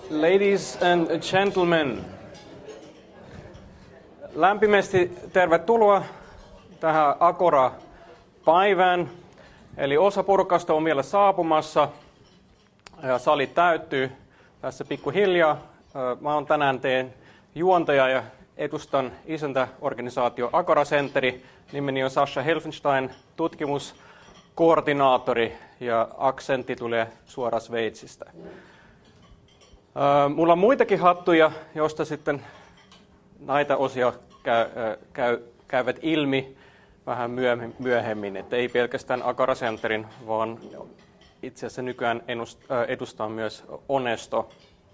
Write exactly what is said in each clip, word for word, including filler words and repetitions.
Ladies and gentlemen, lämpimästi tervetuloa tähän Agora-päivään. Eli osa porukasta on vielä saapumassa ja sali täyttyy tässä pikkuhiljaa. Mä oon tänään teidän juontaja ja edustan isäntäorganisaatio Agora Centeri. Nimeni on Sascha Helfenstein, tutkimuskoordinaattori ja aksentti tulee suoraan Sveitsistä. Mulla on muitakin hattuja, joista sitten näitä osia käy, käy, käyvät ilmi vähän myöhemmin. Että ei pelkästään Agora Centerin, vaan itse asiassa nykyään edustaa myös Onesto.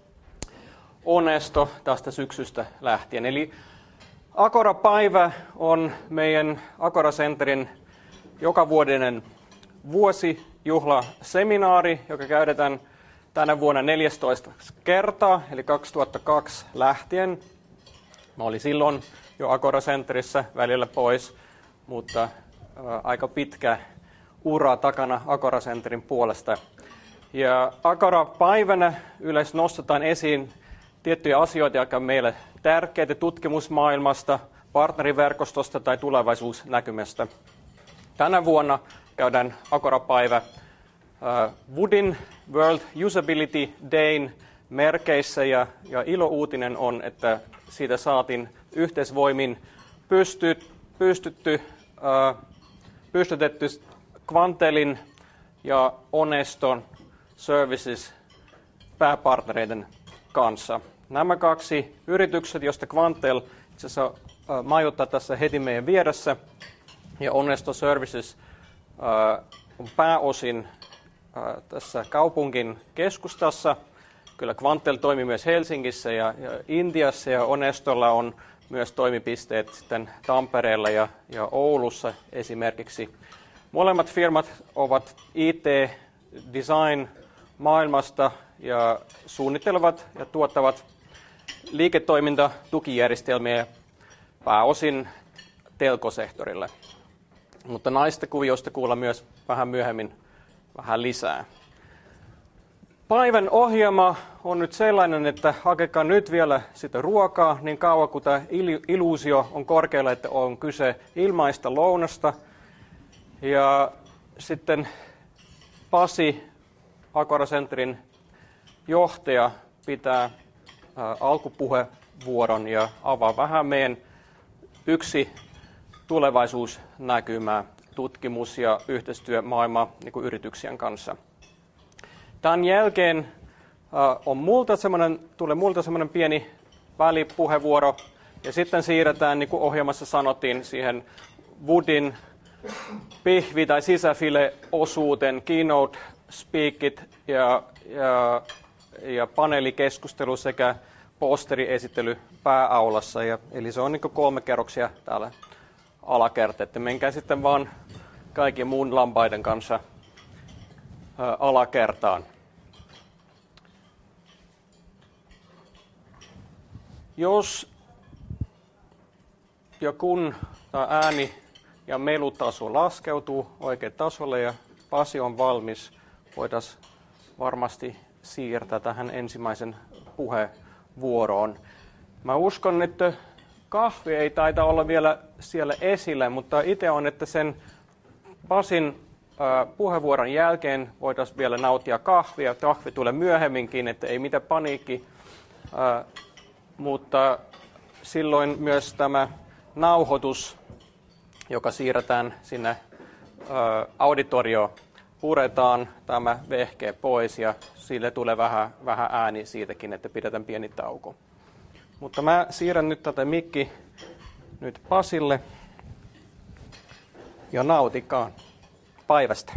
Onesto tästä syksystä lähtien. Eli Agora-päivä on meidän Agora Centerin jokavuotinen vuosijuhlaseminaari, joka käydetään tänä vuonna neljästoista kertaa, eli kaksituhattakaksi lähtien. Mä olin silloin jo Agora Centerissä välillä pois, mutta ää, aika pitkä ura takana Agora Centerin puolesta. Ja Agora-päivänä yleensä nostetaan esiin tiettyjä asioita, jotka on meille tärkeitä tutkimusmaailmasta, partneriverkostosta tai tulevaisuusnäkymästä. Tänä vuonna käydään Agora-päivä uh, Woodin World Usability Dayn merkeissä ja, ja ilouutinen on, että siitä saatiin yhteisvoimin pystyt, pystytty, uh, pystytetty Quantelin ja Oneston Services pääpartnereiden kanssa. Nämä kaksi yritykset, joista Quantel itse asiassa uh, majoittaa tässä heti meidän vieressä, ja Onesto Services uh, on pääosin uh, tässä kaupungin keskustassa. Kyllä Quantel toimii myös Helsingissä ja, ja Intiassa, ja Onestolla on myös toimipisteet sitten Tampereella ja, ja Oulussa esimerkiksi. Molemmat firmat ovat I T-design maailmasta ja suunnittelevat ja tuottavat liiketoimintatukijärjestelmiä pääosin telkosektorille. Mutta näistä kuvioista kuullaan myös vähän myöhemmin vähän lisää. Päivän ohjelma on nyt sellainen, että hakekaa nyt vielä sitä ruokaa niin kauan kuin tämä illuusio on korkealla, että on kyse ilmaista lounasta. Ja sitten Pasi, Agora Centerin johtaja, pitää ää, alkupuheenvuoron ja avaa vähän meidän yksi tulevaisuusnäkymä, tutkimus- ja yhteistyömaailma niin kuin yrityksien kanssa. Tämän jälkeen äh, on multa tulee multa semmoinen pieni välipuheenvuoro, ja sitten siirretään, niin kuin ohjelmassa sanottiin, siihen Woodin pihvi- tai sisäfile-osuuteen, keynote speakit ja, ja, ja paneelikeskustelu sekä posteriesittely pääaulassa. Ja, eli se on niin kuin kolme kerroksia täällä alakerta, että menkää sitten vaan kaikkien muun lampaiden kanssa ä, alakertaan. Jos ja kun tämä ääni ja melutaso laskeutuu oikein tasolle ja Pasi on valmis, voitaisiin varmasti siirtää tähän ensimmäisen puheenvuoroon. Mä uskon, että kahvi ei taida olla vielä siellä esillä, mutta itse on, että sen Pasin äh, puheenvuoron jälkeen voitaisiin vielä nauttia kahvia. Kahvi tulee myöhemminkin, että ei mitään paniikki. Äh, mutta silloin myös tämä nauhoitus, joka siirretään sinne äh, auditorioon, puretaan tämä vehke pois ja sille tulee vähän, vähän ääni siitäkin, että pidetään pieni tauko. Mutta mä siirrän nyt tätä mikki nyt Pasille ja nautikaan päivästä.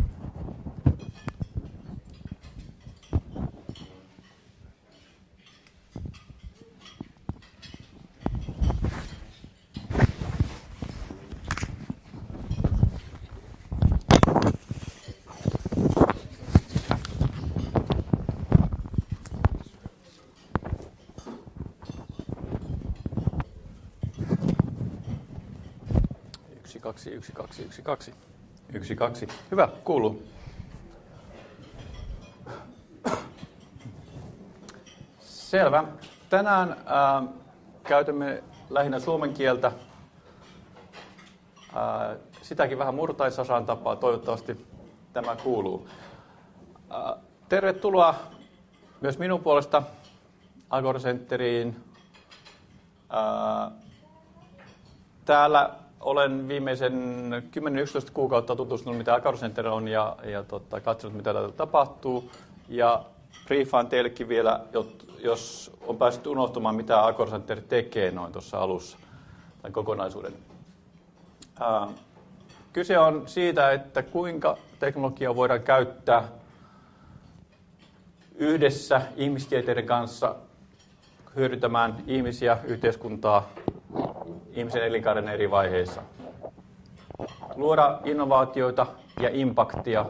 Kaksi, yksi, kaksi, yksi, kaksi. Yksi, kaksi. Hyvä, kuuluu. Selvä. Tänään äh, käytämme lähinnä suomen kieltä. Äh, sitäkin vähän murtaisasaan tapaa. Toivottavasti tämä kuuluu. Äh, tervetuloa myös minun puolesta Agora Centeriin. Äh, täällä olen viimeisen kymmenen yksitoista kuukautta tutustunut, mitä Agora Center on, ja, ja tota, katsonut, mitä täällä tapahtuu. Ja briefaan teillekin vielä, jos on päässyt unohtumaan, mitä Agora Center tekee noin tuossa alussa, tämän kokonaisuuden. Ää, kyse on siitä, että kuinka teknologiaa voidaan käyttää yhdessä ihmistieteiden kanssa hyödyntämään ihmisiä, yhteiskuntaa, ihmisen elinkaaren eri vaiheissa. Luoda innovaatioita ja impaktia.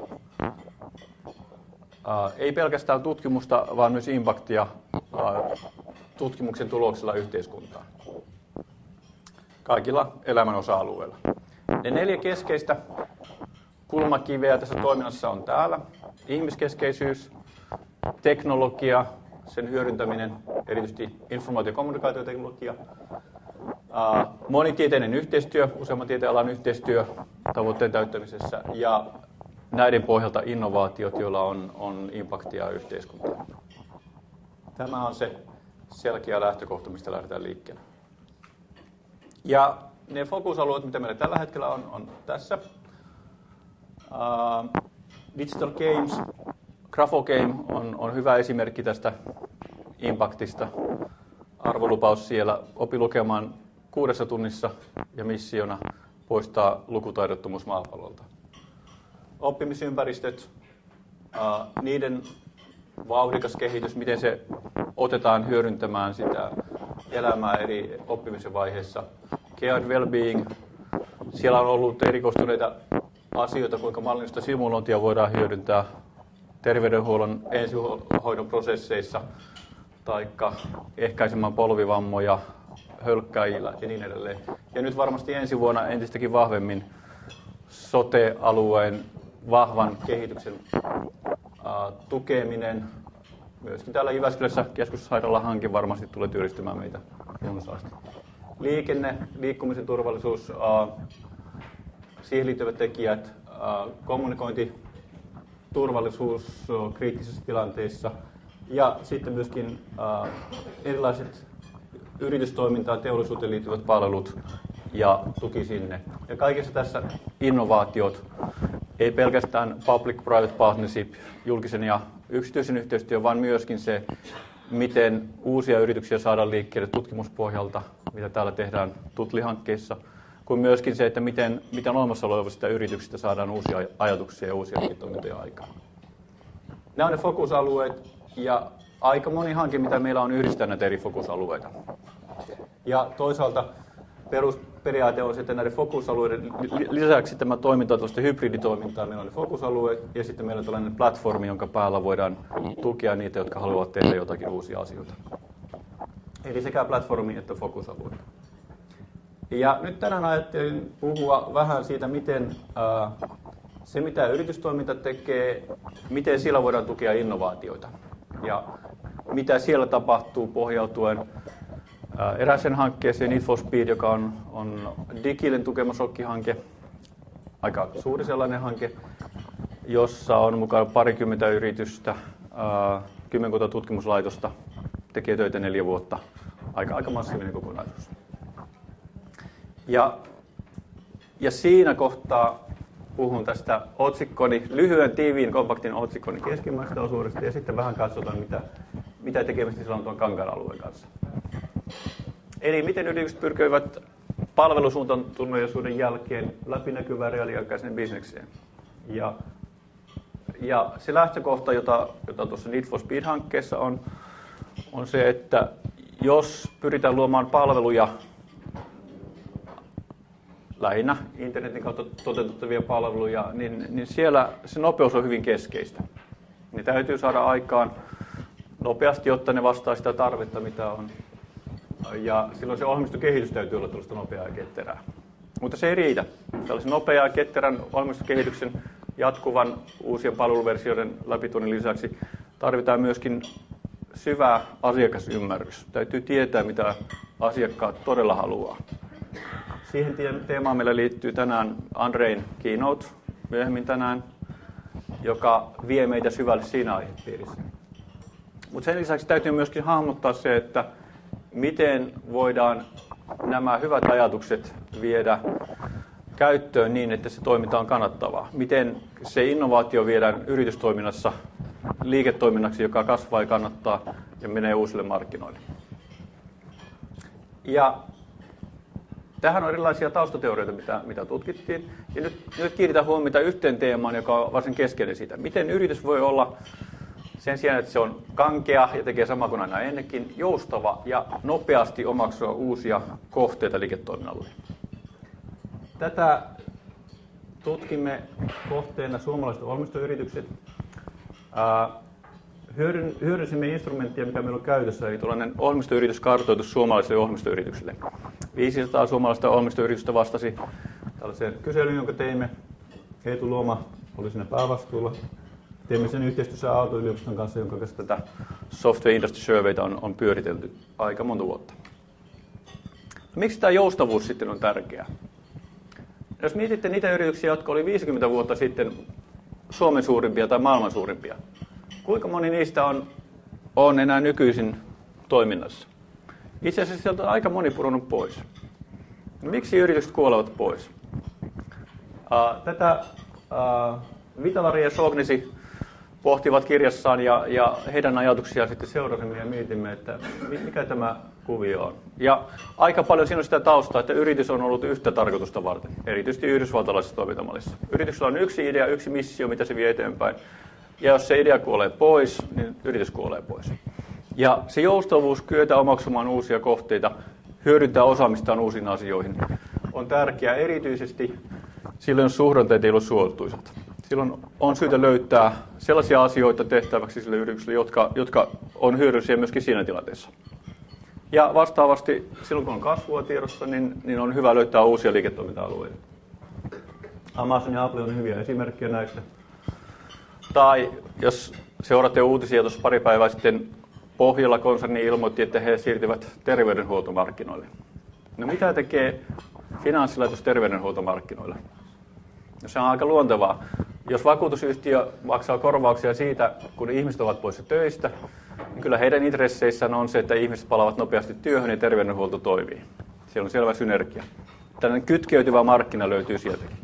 Uh, ei pelkästään tutkimusta, vaan myös impaktia uh, tutkimuksen tuloksella yhteiskuntaan. Kaikilla elämän osa-alueilla. Ne neljä keskeistä kulmakiveä tässä toiminnassa on täällä. Ihmiskeskeisyys, teknologia, sen hyödyntäminen, erityisesti informaatio- ja kommunikaatioteknologia, uh, monitieteinen yhteistyö, useamman tieteenalan yhteistyö tavoitteen täyttämisessä ja näiden pohjalta innovaatiot, joilla on, on impaktia yhteiskuntaan. Tämä on se selkeä lähtökohta, mistä lähdetään liikkeelle. Ja ne fokusalueet, mitä meillä tällä hetkellä on, on tässä. Uh, Digital Games, Grafogame on, on hyvä esimerkki tästä impaktista. Arvolupaus siellä, opi lukemaan kuudessa tunnissa ja missiona poistaa lukutaidottomuus maapallolta. Oppimisympäristöt, uh, niiden vauhdikas kehitys, miten se otetaan hyödyntämään sitä elämää eri oppimisen vaiheissa. Care well-being, siellä on ollut erikoistuneita asioita, kuinka mallinnista simulointia voidaan hyödyntää terveydenhuollon ensihoidon prosesseissa, taikka ehkäisemään polvivammoja hölkkäjillä ja niin edelleen. Ja nyt varmasti ensi vuonna entistäkin vahvemmin sote-alueen vahvan kehityksen uh, tukeminen. Myöskin täällä Jyväskylässä keskussairaalahanke varmasti tulee työllistämään meitä runsaasti. Liikenne, liikkumisen turvallisuus, uh, siihen liittyvät tekijät, uh, kommunikointi, turvallisuus uh, kriittisissä tilanteissa ja sitten myöskin uh, erilaiset yritystoimintaan, teollisuuteen liittyvät palvelut ja tuki sinne. Ja kaikessa tässä innovaatiot, ei pelkästään public-private partnership, julkisen ja yksityisen yhteistyö, vaan myöskin se, miten uusia yrityksiä saadaan liikkeelle tutkimuspohjalta, mitä täällä tehdään Tutli-hankkeissa, kuin myöskin se, että miten, miten olemassa olevista yrityksistä saadaan uusia ajatuksia ja uusia liiketoimintoja aikaan. Nämä on ne fokusalueet ja aika moni hanke, mitä meillä on, yhdistää näitä eri fokusalueita. Ja toisaalta perusperiaate on se, että näiden fokusalueiden lisäksi tämä toiminta on tällaista hybriditoimintaa. Meillä on ne fokusalueet ja sitten meillä on tällainen platformi, jonka päällä voidaan tukea niitä, jotka haluavat tehdä jotakin uusia asioita. Eli sekä platformi että fokusalue. Ja nyt tänään ajattelin puhua vähän siitä, miten ää, se, mitä yritystoiminta tekee, miten siellä voidaan tukea innovaatioita. Ja mitä siellä tapahtuu pohjautuen erääseen hankkeeseen Need for Speed, joka on, on Digilen tukema shokkihanke, aika suuri sellainen hanke, jossa on mukana parikymmentä yritystä, ää, kymmenkunta tutkimuslaitosta, tekee töitä neljä vuotta, aika, aika massiivinen kokonaisuus. Ja, ja siinä kohtaa puhun tästä otsikkoni, lyhyen, tiiviin, kompaktin otsikkoni keskimmäisestä osuudesta ja sitten vähän katsotaan, mitä, mitä tekemistä sillä on tuon Kankaan alueen kanssa. Eli miten yritykset pyrkivät palvelusuuntautuneisuuden jälkeen läpinäkyvään reaaliaikaiseen bisnekseen. Ja, ja se lähtökohta, jota, jota tuossa Need for Speed-hankkeessa on, on se, että jos pyritään luomaan palveluja, lähinnä internetin kautta toteutettavia palveluja, niin, niin siellä se nopeus on hyvin keskeistä. Ne täytyy saada aikaan nopeasti, jotta ne vastaa sitä tarvetta, mitä on. Ja silloin se ohjelmistokehitys täytyy olla tällaista nopeaa ja ketterää. Mutta se ei riitä. Tällaisen nopeaa ja ketterän ohjelmistokehityksen jatkuvan uusien palveluversioiden läpituonnin lisäksi tarvitaan myöskin syvä asiakasymmärrys. Täytyy tietää, mitä asiakkaat todella haluaa. Siihen teemaan meillä liittyy tänään Andrein keynote myöhemmin tänään, joka vie meitä syvälle siinä aihepiirissä. Mutta sen lisäksi täytyy myöskin hahmottaa se, että miten voidaan nämä hyvät ajatukset viedä käyttöön niin, että se toiminta on kannattavaa. Miten se innovaatio viedään yritystoiminnassa liiketoiminnaksi, joka kasvaa ja kannattaa ja menee uusille markkinoille. Ja tähän on erilaisia taustateorioita, mitä, mitä tutkittiin. Ja nyt, nyt kiinnitän huomiota yhteen teemaan, joka on varsin keskeinen siitä. Miten yritys voi olla sen sijaan, että se on kankea ja tekee sama kuin aina ennenkin, joustava ja nopeasti omaksua uusia kohteita liiketoiminnalle. Tätä tutkimme kohteena suomalaiset valmistoyritykset. Hyödynsimme instrumenttia, mikä meillä on käytössä, eli tällainen ohjelmistoyrityskartoitus suomalaisille ohjelmistoyrityksille. viisisataa suomalaista ohjelmistoyritystä vastasi tällaiseen kyselyyn, jonka teimme. Eetu Luoma oli siinä päävastuulla. Teimme sen yhteistyössä Aalto-yliopiston kanssa, jonka kanssa tätä Software Industry Surveyta on, on pyöritelty aika monta vuotta. Miksi tämä joustavuus sitten on tärkeää? Jos mietitte niitä yrityksiä, jotka oli viisikymmentä vuotta sitten Suomen suurimpia tai maailman suurimpia, kuinka moni niistä on, on enää nykyisin toiminnassa? Itse asiassa sieltä on aika moni pudonnut pois. Miksi yritykset kuolevat pois? Uh, tätä uh, Vitalari ja Sognesi pohtivat kirjassaan ja, ja heidän ajatuksiaan sitten seurasimme ja mietimme, että mikä tämä kuvio on. Ja aika paljon siinä on sitä taustaa, että yritys on ollut yhtä tarkoitusta varten, erityisesti yhdysvaltalaisessa toimintamallissa. Yrityksellä on yksi idea, yksi missio, mitä se vie eteenpäin. Ja jos se idea kuolee pois, niin yritys kuolee pois. Ja se joustavuus, kyetä omaksumaan uusia kohteita, hyödyntää osaamistaan uusiin asioihin, on tärkeää erityisesti silloin, jos suhdanteet ei ole suotuisat. Silloin on syytä löytää sellaisia asioita tehtäväksi sille yritykselle, jotka, jotka on hyödyllisiä myöskin siinä tilanteessa. Ja vastaavasti silloin, kun on kasvua tiedossa, niin, niin on hyvä löytää uusia liiketoiminta-alueita. Amazon ja Apple on hyviä esimerkkejä näistä. Tai jos seuraatte uutisia, tuossa pari päivää sitten Pohjola-konserni ilmoitti, että he siirtyvät terveydenhuoltomarkkinoille. No mitä tekee finanssilaitos terveydenhuoltomarkkinoille? No se on aika luontevaa. Jos vakuutusyhtiö maksaa korvauksia siitä, kun ihmiset ovat poissa töistä, niin kyllä heidän intresseissään on se, että ihmiset palaavat nopeasti työhön ja terveydenhuolto toimii. Siellä on selvä synergia. Tällainen kytkeytyvä markkina löytyy sieltäkin.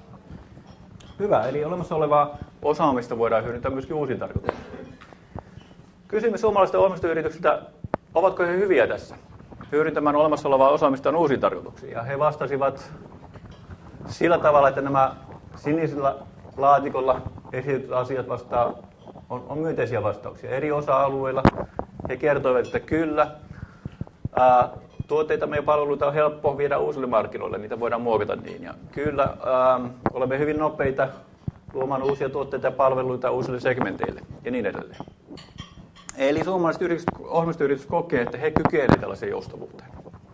Hyvä, eli olemassa olevaa osaamista voidaan hyödyntää myöskin uusiin tarkoituksiin. Kysymme suomalaisilta ohjelmistoyrityksiltä, ovatko he hyviä tässä hyödyntämään olemassa olevaa osaamistaan uusiin tarkoituksiin. Ja he vastasivat sillä tavalla, että nämä sinisellä laatikolla esitetyt asiat vastaa, on, on myönteisiä vastauksia. Eri osa-alueilla he kertoivat, että kyllä, ää, tuotteita ja palveluita on helppo viedä uusille markkinoille, niitä voidaan muokata niin. Ja kyllä, ää, olemme hyvin nopeita luomaan uusia tuotteita ja palveluita uusille segmenteille ja niin edelleen. Eli suomalaiset yritykset, ohjelmistoyritykset kokee, että he kykenevät tällaiseen joustavuuteen.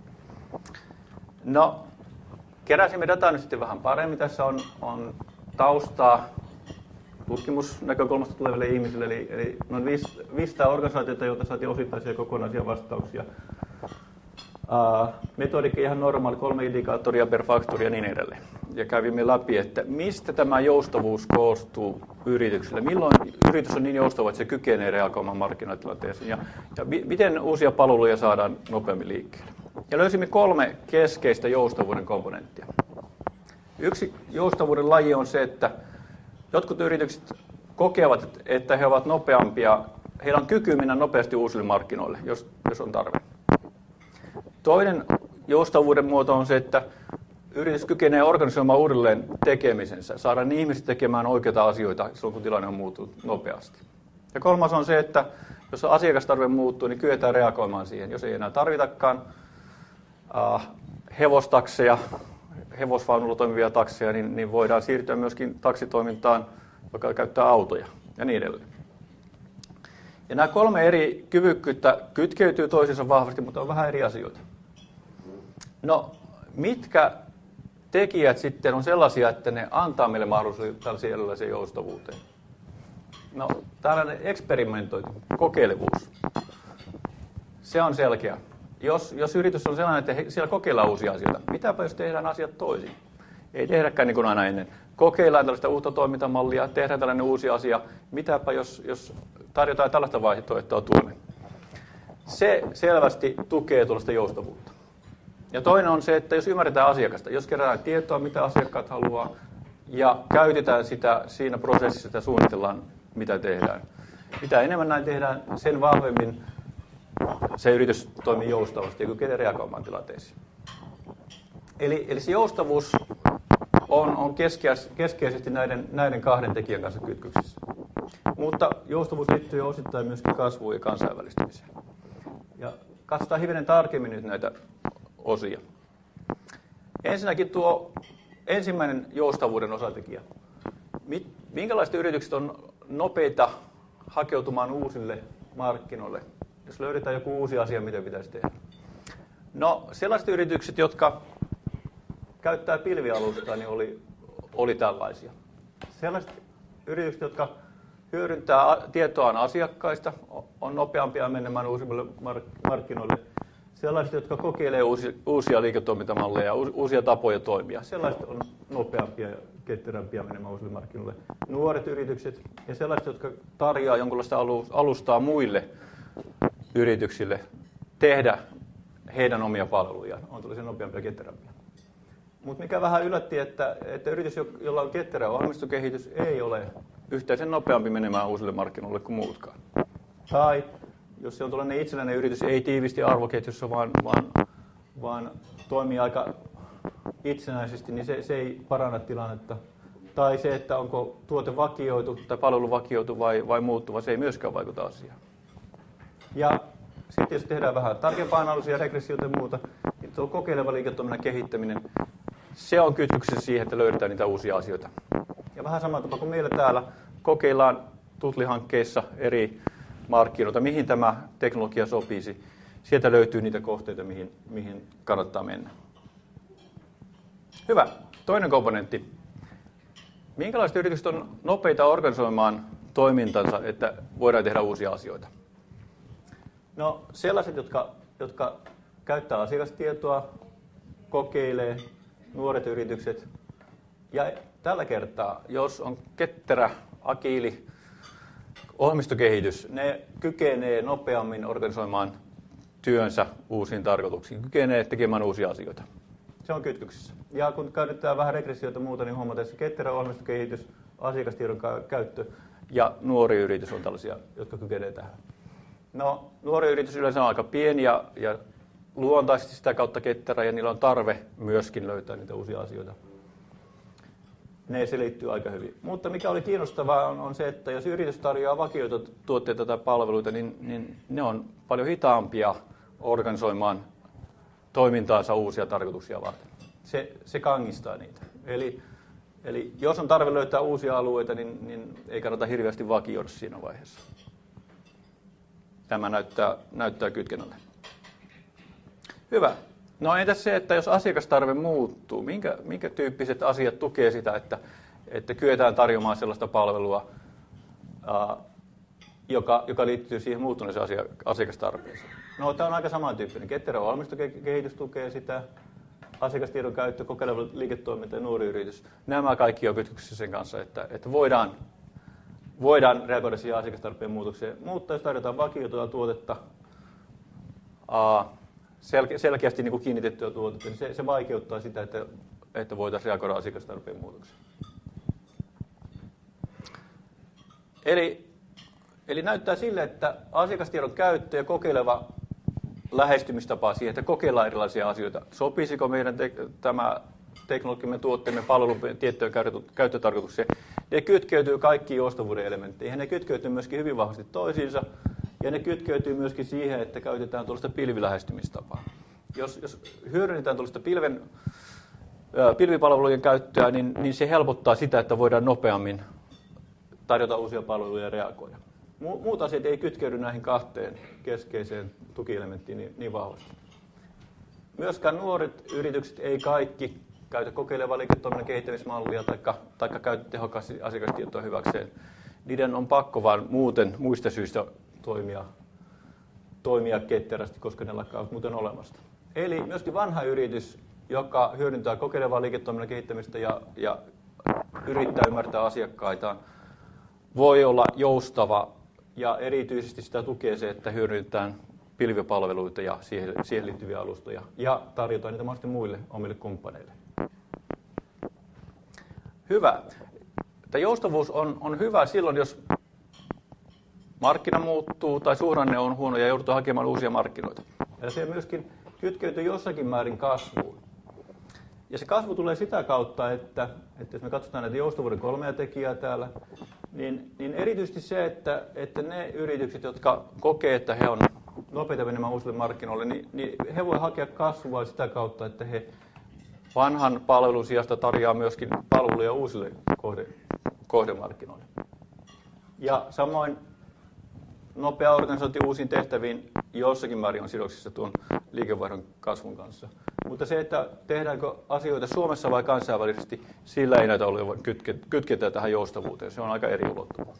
No, keräsimme dataa nyt sitten vähän paremmin. Tässä on, on taustaa tutkimusnäkökulmasta tuleville ihmisille, eli, eli noin viisisataa organisaatiota, joilta saatiin osittaisia kokonaisia vastauksia. Uh, metodikka ihan normaali, kolme indikaattoria per faktori ja niin edelleen. Ja kävimme läpi, että mistä tämä joustavuus koostuu yrityksille. Milloin yritys on niin joustava, että se kykenee reagoimaan markkinatilanteeseen. Ja, ja mi- miten uusia palveluja saadaan nopeammin liikkeelle. Ja löysimme kolme keskeistä joustavuuden komponenttia. Yksi joustavuuden laji on se, että jotkut yritykset kokevat, että he ovat nopeampia. Heillä on kyky mennä nopeasti uusille markkinoille, jos, jos on tarve. Toinen joustavuuden muoto on se, että yritys kykenee organisoimaan uudelleen tekemisensä, saada niin ihmiset tekemään oikeita asioita silloin, kun tilanne on muuttunut nopeasti. Ja kolmas on se, että jos asiakastarve muuttuu, niin kyetään reagoimaan siihen. Jos ei enää tarvitakaan äh, hevostakseja, hevosvaunulla toimivia takseja, niin, niin voidaan siirtyä myöskin taksitoimintaan, joka käyttää autoja ja niin edelleen. Ja nämä kolme eri kyvykkyyttä kytkeytyy toisiinsa vahvasti, mutta on vähän eri asioita. No, mitkä tekijät sitten on sellaisia, että ne antaa meille mahdollisuuden tällaiseen erilaiseen joustavuuteen? No, tällainen eksperimentointi, kokeilevuus. Se on selkeä. Jos, jos yritys on sellainen, että siellä kokeillaan uusia asioita, mitäpä jos tehdään asiat toisin? Ei tehdäkään niin kuin aina ennen. Kokeillaan tällaista uutta toimintamallia, tehdään tällainen uusi asia. Mitäpä jos, jos tarjotaan tällaista vaihtoehtoa tuonne? Se selvästi tukee tuollaista joustavuutta. Ja toinen on se, että jos ymmärretään asiakasta, jos kerätään tietoa, mitä asiakkaat haluaa, ja käytetään sitä siinä prosessissa, että suunnitellaan, mitä tehdään. Mitä enemmän näin tehdään, sen vahvemmin se yritys toimii joustavasti ja kykenee reagoimaan tilanteisiin. Eli, eli se joustavuus on, on keskeis, keskeisesti näiden, näiden kahden tekijän kanssa kytköksissä. Mutta joustavuus liittyy osittain myöskin kasvuun ja kansainvälistymiseen. Ja katsotaan hivenen tarkemmin nyt näitä osia. Ensinnäkin tuo ensimmäinen joustavuuden osatekijä. Minkälaiset yritykset on nopeita hakeutumaan uusille markkinoille, jos löydetään joku uusi asia, mitä pitäisi tehdä? No, sellaiset yritykset, jotka käyttää pilvialustaa, niin oli, oli tällaisia. Sellaiset yritykset, jotka hyödyntää tietoaan asiakkaista, on nopeampia menemään uusimmille markkinoille. Sellaiset, jotka kokeilee uusia, uusia liiketoimintamalleja ja uusia tapoja toimia, sellaiset on nopeampia ja ketterämpiä menemään uusille markkinoille. Nuoret yritykset ja sellaiset, jotka tarjoaa jonkinlaista alustaa muille yrityksille tehdä heidän omia palvelujaan, on tällaisia nopeampia ja ketterämpiä. Mutta mikä vähän yllätti, että, että yritys, jolla on ketterä ohjelmistokehitys, ei ole yhteisen nopeampi menemään uusille markkinoille kuin muutkaan. Tai jos se on tällainen itsenäinen yritys, ei tiivisti arvoketjussa, vaan, vaan, vaan toimii aika itsenäisesti, niin se, se ei paranna tilannetta. Tai se, että onko tuote vakioitu tai palvelu vakioitu vai, vai muuttuva, se ei myöskään vaikuta asiaan. Ja sitten jos tehdään vähän tarkempaa analyysiä, regressiota ja muuta, niin tuo kokeileva liiketoiminnan kehittäminen, se on kytköksessä siihen, että löydetään niitä uusia asioita. Ja vähän samalla tapaa kuin meillä täällä kokeillaan Tutli-hankkeissa eri markkinoita, mihin tämä teknologia sopisi. Sieltä löytyy niitä kohteita, mihin, mihin kannattaa mennä. Hyvä. Toinen komponentti. Minkälaiset yritykset on nopeita organisoimaan toimintansa, että voidaan tehdä uusia asioita? No sellaiset, jotka, jotka käyttää asiakastietoa, kokeilee, nuoret yritykset. Ja tällä kertaa, jos on ketterä, agiili ohjelmistokehitys, ne kykenee nopeammin organisoimaan työnsä uusiin tarkoituksiin, kykenee tekemään uusia asioita. Se on kytköksissä. Ja kun käytetään vähän regressioita ja muuta, niin huomataan, että ketterä ohjelmistokehitys, asiakastiedon käyttö ja nuori yritys on tällaisia, jotka kykenee tähän. No, nuori yritys yleensä on aika pieni ja, ja luontaisesti sitä kautta ketterä, ja niillä on tarve myöskin löytää niitä uusia asioita. Ne selittyy aika hyvin. Mutta mikä oli kiinnostavaa on, on se, että jos yritys tarjoaa vakioita tuotteita tai palveluita, niin, niin ne on paljon hitaampia organisoimaan toimintaansa uusia tarkoituksia varten. Se, se kangistaa niitä. Eli, eli jos on tarve löytää uusia alueita, niin, niin ei kannata hirveästi vakioida siinä vaiheessa. Tämä näyttää, näyttää kytkennälle. Hyvä. No entäs se, että jos asiakastarve muuttuu, minkä, minkä tyyppiset asiat tukee sitä, että, että kyetään tarjoamaan sellaista palvelua, ää, joka, joka liittyy siihen muuttuneeseen asia, asiakastarpeeseen? No tämä on aika samantyyppinen. Ketterä ohjelmistokehitys tukee sitä, asiakastiedon käyttö, kokeileva liiketoiminta ja nuori yritys. Nämä kaikki on kytköksissä sen kanssa, että, että voidaan, voidaan reagoida siihen asiakastarpeen muutokseen. Mutta jos tarjotaan vakioitua tuotetta, ää, Selke- selkeästi niin kuin kiinnitettyä tuotetta, niin se, se vaikeuttaa sitä, että, että voitaisiin reagoida asiakastarpeen muutokseen. Eli, eli näyttää sille, että asiakastiedon käyttö ja kokeileva lähestymistapa siihen, että kokeillaan erilaisia asioita. Sopisiko meidän te- tämä teknologiamme, tuotteemme, palvelun tiettyyn käyttötarkoitukseen? Ne kytkeytyy kaikkiin joustavuuden elementteihin. Ne kytkeytyy myöskin hyvin vahvasti toisiinsa. Ja ne kytkeytyy myöskin siihen, että käytetään tuollaista pilvilähestymistapaa. Jos, jos hyödynnetään tuollaista pilven, ää, pilvipalvelujen käyttöä, niin, niin se helpottaa sitä, että voidaan nopeammin tarjota uusia palveluja ja reagoida. Mu, muut asiat ei kytkeydy näihin kahteen keskeiseen tukielementtiin niin, niin vahvasti. Myöskään nuoret yritykset ei kaikki käytä kokeilevaa liiketoiminnan kehittämismallia tai käytä tehokkaasti asiakastietoa hyväkseen. Niiden on pakko vaan muuten muista syistä toimia, toimia ketterästi, koska ne lakkaavat muuten olemasta. Eli myöskin vanha yritys, joka hyödyntää kokeilevaa liiketoiminnan kehittämistä ja, ja yrittää ymmärtää asiakkaitaan, voi olla joustava ja erityisesti sitä tukee se, että hyödynnetään pilvipalveluita ja siihen, siihen liittyviä alustoja ja tarjotaan niitä mahdollisesti muille omille kumppaneille. Hyvä. Tämä joustavuus on, on hyvä silloin, jos markkina muuttuu tai suhdanne on huono ja joudutaan hakemaan uusia markkinoita. Ja se myöskin kytkeytyy jossakin määrin kasvuun. Ja se kasvu tulee sitä kautta, että, että jos me katsotaan näitä joustavuuden kolmea tekijää täällä, niin, niin erityisesti se, että, että ne yritykset, jotka kokee, että he on nopeita menemään uusille markkinoille, niin, niin he voivat hakea kasvua sitä kautta, että he vanhan palvelun sijasta tarjoaa myöskin palveluja uusille kohde, kohdemarkkinoille. Ja samoin nopea organisointi uusiin tehtäviin jossakin määrin on sidoksissa tuon liikevaihdon kasvun kanssa. Mutta se, että tehdäänkö asioita Suomessa vai kansainvälisesti, sillä ei näitä ole kytketä tähän joustavuuteen. Se on aika eri ulottuvuus.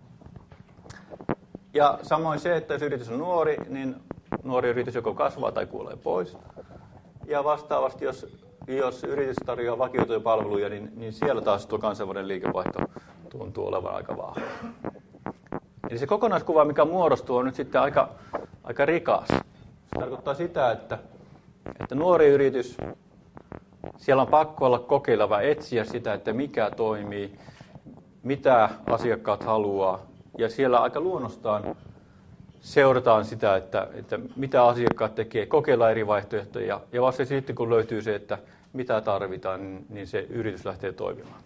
Ja samoin se, että jos yritys on nuori, niin nuori yritys joko kasvaa tai kuolee pois. Ja vastaavasti, jos, jos yritys tarjoaa vakioituja palveluja, niin, niin siellä taas tuo kansainvälinen liikevaihto tuntuu olevan aika vahva. Eli se kokonaiskuva, mikä muodostuu, on nyt sitten aika, aika rikas. Se tarkoittaa sitä, että, että nuori yritys, siellä on pakko olla kokeileva, etsiä sitä, että mikä toimii, mitä asiakkaat haluaa. Ja siellä aika luonnostaan seurataan sitä, että, että mitä asiakkaat tekee, kokeillaan eri vaihtoehtoja. Ja vasta sitten, kun löytyy se, että mitä tarvitaan, niin, niin se yritys lähtee toimimaan.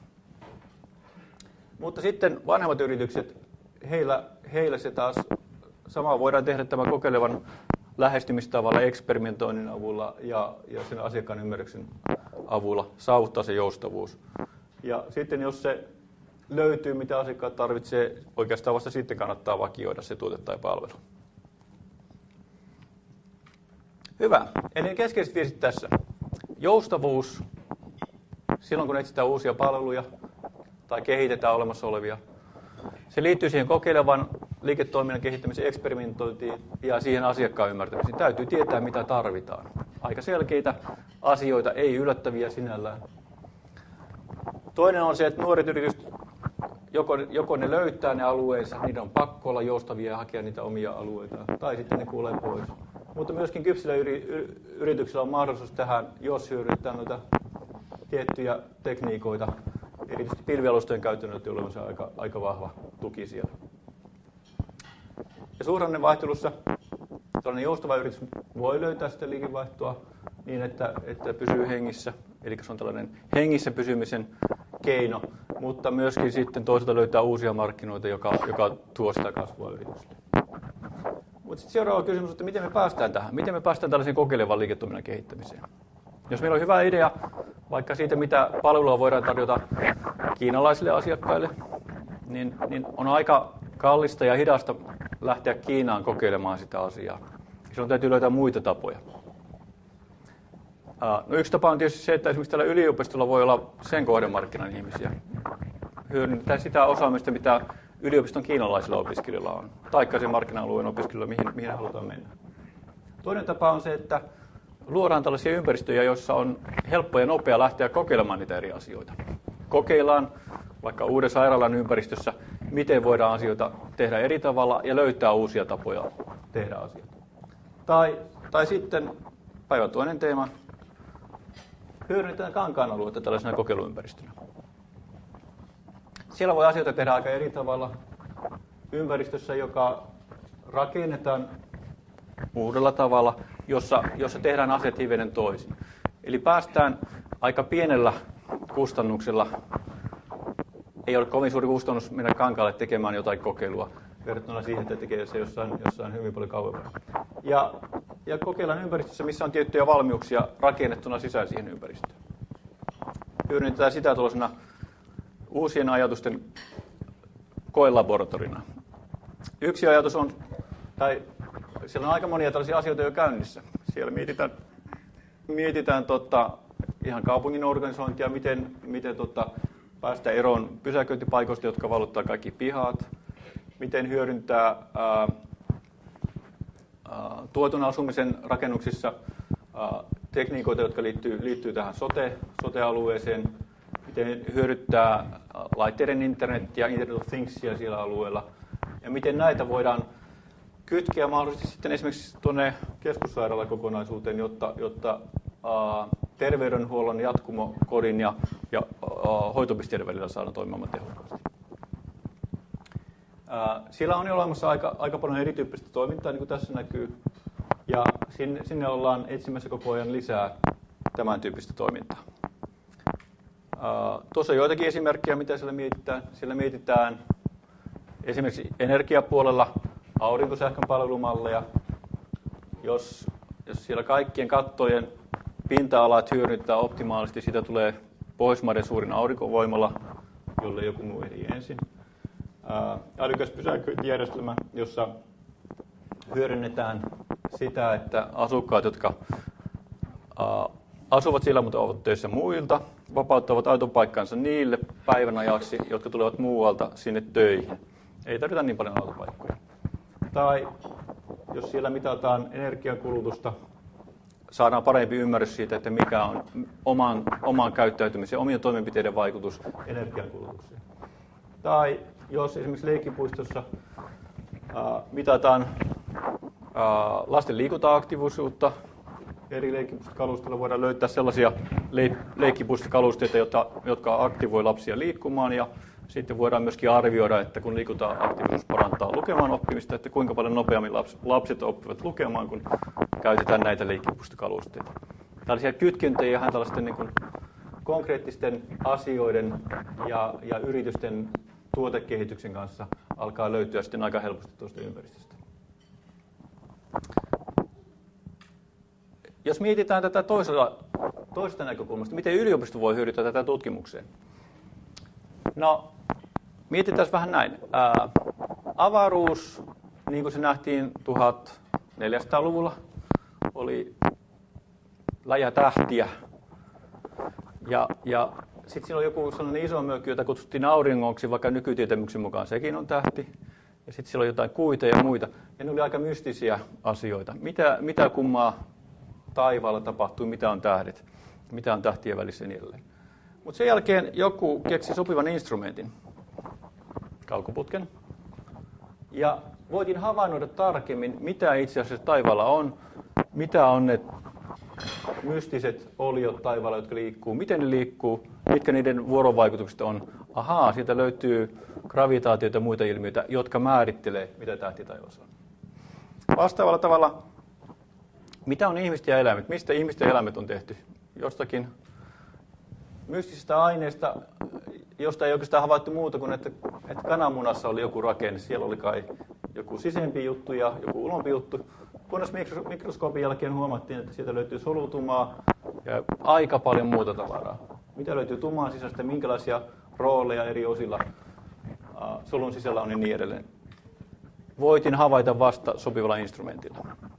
Mutta sitten vanhemmat yritykset, heillä, heillä se taas sama voidaan tehdä tämän kokeilevan lähestymistavalla, eksperimentoinnin avulla ja, ja sen asiakkaan ymmärryksen avulla saavuttaa se joustavuus. Ja sitten jos se löytyy, mitä asiakkaat tarvitsee, oikeastaan vasta sitten kannattaa vakioida se tuote tai palvelu. Hyvä. Eli keskeiset viestit tässä. Joustavuus, silloin kun etsitään uusia palveluja tai kehitetään olemassa olevia. Se liittyy siihen kokeilevan liiketoiminnan kehittämiseen, eksperimentointiin ja siihen asiakkaan ymmärtämiseen. Täytyy tietää, mitä tarvitaan. Aika selkeitä asioita, ei yllättäviä sinällään. Toinen on se, että nuoret yritykset, joko, joko ne löytää ne alueensa, niiden on pakko olla joustavia ja hakea niitä omia alueita, tai sitten ne kuulee pois. Mutta myöskin kypsillä yri, yrityksillä on mahdollisuus tähän, jos hyödynnetään noita tiettyjä tekniikoita. Erityisesti pilvialustojen käyttöön on olemassa aika, aika vahva tuki siellä. Ja suhdannevaihtelussa tällainen joustava yritys voi löytää sitä liikevaihtoa niin, että, että pysyy hengissä. Eli se on tällainen hengissä pysymisen keino, mutta myöskin sitten toisaalta löytää uusia markkinoita, joka, joka tuo sitä kasvua yritykselle. Mutta sitten seuraava kysymys, että miten me päästään tähän? Miten me päästään tällaisen kokeilevan liiketoiminnan kehittämiseen? Jos meillä on hyvä idea vaikka siitä, mitä palvelua voidaan tarjota kiinalaisille asiakkaille, niin, niin on aika kallista ja hidasta lähteä Kiinaan kokeilemaan sitä asiaa. Silloin täytyy löytää muita tapoja. No yksi tapa on tietysti se, että esimerkiksi tällä yliopistolla voi olla sen kohdemarkkinan ihmisiä. Hyödynnetään sitä osaamista, mitä yliopiston kiinalaisilla opiskelijoilla on, taikka sen markkina-alueen opiskelijoilla, mihin, mihin halutaan mennä. Toinen tapa on se, että luodaan tällaisia ympäristöjä, joissa on helppo ja nopea lähteä kokeilemaan niitä eri asioita. Kokeillaan vaikka uuden sairaalan ympäristössä, miten voidaan asioita tehdä eri tavalla ja löytää uusia tapoja tehdä asioita. Tai, tai sitten päivän toinen teema, hyödynnetään Kankaan aluetta tällaisena kokeiluympäristönä. Siellä voi asioita tehdä aika eri tavalla ympäristössä, joka rakennetaan uudella tavalla, jossa, jossa tehdään asiat hivenen toisin. Eli päästään aika pienellä kustannuksella, ei ole kovin suuri kustannus mennä Kankaalle tekemään jotain kokeilua, verrattuna siihen, että tekee se jossain, jossain hyvin paljon kauempana. Ja, ja kokeillaan ympäristössä, missä on tiettyjä valmiuksia rakennettuna sisään siihen ympäristöön. Hyödynnetään sitä tuollaisena uusien ajatusten koelaboratorina. Yksi ajatus on, tai siellä on aika monia tällaisia asioita jo käynnissä. Siellä mietitään, mietitään tota, ihan kaupungin organisointia, miten, miten tota, päästä eroon pysäköintipaikoista, jotka valuttaa kaikki pihat, miten hyödyntää ää, tuetun asumisen rakennuksissa tekniikoita, jotka liittyy, liittyy tähän sote, sote-alueeseen, miten hyödyttää laitteiden internet ja Internet of Thingsia siellä alueella, ja miten näitä voidaan kytkeä mahdollisesti sitten esimerkiksi tuonne keskussairaalakokonaisuuteen, jotta, jotta ää, terveydenhuollon jatkumo kodin ja, ja ää, hoitopisteiden välillä saadaan toimimaan tehokkaasti. Ää, siellä on jo olemassa aika, aika paljon erityyppistä toimintaa, niin kuin tässä näkyy, ja sinne, sinne ollaan etsimässä koko ajan lisää tämän tyyppistä toimintaa. Ää, tuossa on joitakin esimerkkejä, mitä siellä mietitään. Siellä mietitään esimerkiksi energiapuolella aurinkosähkön palvelumalleja. Jos, jos siellä kaikkien kattojen pinta-alat hyödyntää optimaalisesti, siitä tulee Pohjoismaiden suurin aurinkovoimala, jolle joku muu ehdi ensin. Ää, älykäs pysäköintijärjestelmä, jossa hyödynnetään sitä, että asukkaat, jotka ää, asuvat siellä, mutta ovat töissä muilta, vapauttavat autopaikkansa niille päivän ajaksi, jotka tulevat muualta sinne töihin. Ei tarvita niin paljon autopaikkoja. Tai jos siellä mitataan energiankulutusta, saadaan parempi ymmärrys siitä, että mikä on oman, oman käyttäytymisen ja omien toimenpiteiden vaikutus energiankulutukseen. Tai jos esimerkiksi leikkipuistossa ää, mitataan ää, lasten liikunta-aktiivisuutta, eri leikkipuistokalusteilla voidaan löytää sellaisia leikkipuistokalusteita, jotka, jotka aktivoi lapsia liikkumaan, ja sitten voidaan myöskin arvioida, että kun liikunta-aktiivisuus parantaa lukemaan oppimista, että kuinka paljon nopeammin lapset oppivat lukemaan, kun käytetään näitä leikkipuistokalusteita. Tällaisia kytkentöjä ihan tällaisten niin kuin konkreettisten asioiden ja, ja yritysten tuotekehityksen kanssa alkaa löytyä sitten aika helposti tuosta ympäristöstä. Jos mietitään tätä toisella, toisesta näkökulmasta, miten yliopisto voi hyödyntää tätä tutkimukseen? No, mietitään vähän näin. Ää, avaruus, niin kuin se nähtiin tuhatneljäsataaluvulla, oli läjätähtiä. Ja, ja sitten siinä on joku sellainen iso mökki, jota kutsuttiin auringoksi, vaikka nykytietämyksen mukaan sekin on tähti. Ja sitten siellä on jotain kuita ja muita. Ja ne oli aika mystisiä asioita. Mitä, mitä kummaa taivaalla tapahtuu, mitä on tähdet, mitä on tähtien välissä ja niin edelleen. Mutta sen jälkeen joku keksi sopivan instrumentin, kaukoputken, ja voitiin havainnoida tarkemmin, mitä itse asiassa taivaalla on, mitä on ne mystiset oliot taivaalla, jotka liikkuu, miten ne liikkuu, mitkä niiden vuorovaikutukset on. Ahaa, sieltä löytyy gravitaatioita ja muita ilmiöitä, jotka määrittelee, mitä tähti taivaassa on. Vastaavalla tavalla, mitä on ihmisten ja eläimet, mistä ihmisten ja eläimet on tehty? Jostakin mystisestä aineesta, josta ei oikeastaan havaittu muuta kuin, että, että kananmunassa oli joku rakenne. Siellä oli kai joku sisempi juttu ja joku ulompi juttu. Kunnes mikroskoopin jälkeen huomattiin, että sieltä löytyy solutumaa ja aika paljon muuta tavaraa. Mitä löytyy tumaan sisästä, minkälaisia rooleja eri osilla solun sisällä on ja niin edelleen. Voitiin havaita vasta sopivalla instrumentilla.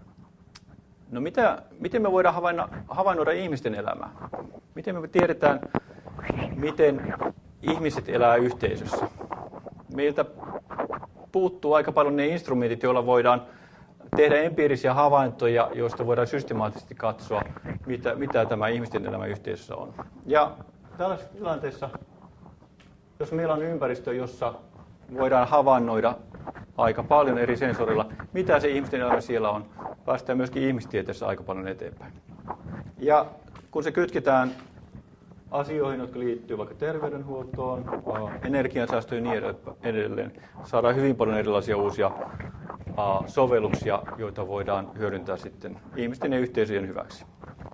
No mitä, miten me voidaan havainna, havainnoida ihmisten elämää? Miten me tiedetään, miten ihmiset elää yhteisössä? Meiltä puuttuu aika paljon ne instrumentit, joilla voidaan tehdä empiirisiä havaintoja, joista voidaan systemaattisesti katsoa, mitä, mitä tämä ihmisten elämä yhteisössä on. Ja tällaisessa tilanteessa, jos meillä on ympäristö, jossa voidaan havainnoida aika paljon eri sensorilla, mitä se ihmisten elämä siellä on, päästään myöskin ihmistieteessä aika paljon eteenpäin. Ja kun se kytketään asioihin, jotka liittyy vaikka terveydenhuoltoon, energiansäästöön ja niin edelleen, saadaan hyvin paljon erilaisia uusia sovelluksia, joita voidaan hyödyntää sitten ihmisten ja yhteisöjen hyväksi.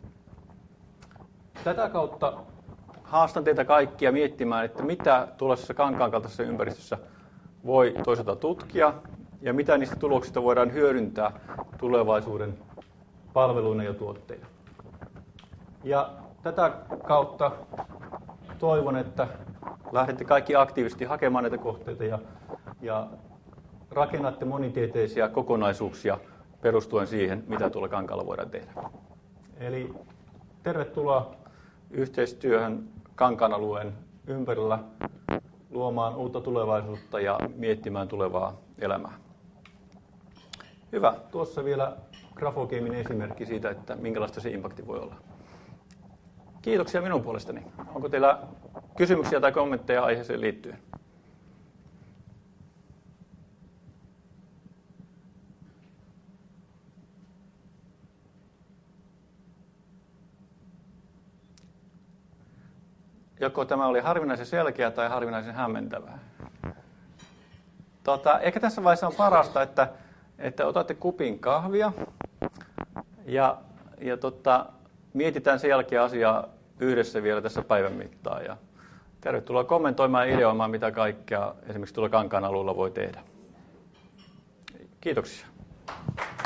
Tätä kautta haastan teitä kaikkia miettimään, että mitä tuollaisessa Kankaan kaltaisessa ympäristössä voi toisaalta tutkia ja mitä niistä tuloksista voidaan hyödyntää tulevaisuuden palveluina ja tuotteina. Ja tätä kautta toivon, että lähdette kaikki aktiivisesti hakemaan näitä kohteita ja, ja rakennatte monitieteisiä kokonaisuuksia perustuen siihen, mitä tuolla Kankaalla voidaan tehdä. Eli tervetuloa yhteistyöhön Kankaan alueen ympärillä luomaan uutta tulevaisuutta ja miettimään tulevaa elämää. Hyvä. Hyvä. Tuossa vielä grafogeemin esimerkki siitä, että minkälaista se impakti voi olla. Kiitoksia minun puolestani. Onko teillä kysymyksiä tai kommentteja aiheeseen liittyen? Joko tämä oli harvinaisen selkeä tai harvinaisen hämmentävää. Tota, ehkä tässä vaiheessa on parasta, että, että otatte kupin kahvia ja, ja tota, mietitään sen jälkeen asiaa yhdessä vielä tässä päivän mittaan. Ja tervetuloa kommentoimaan ja ideoimaan, mitä kaikkea esimerkiksi tuolla Kankaan alueella voi tehdä. Kiitoksia.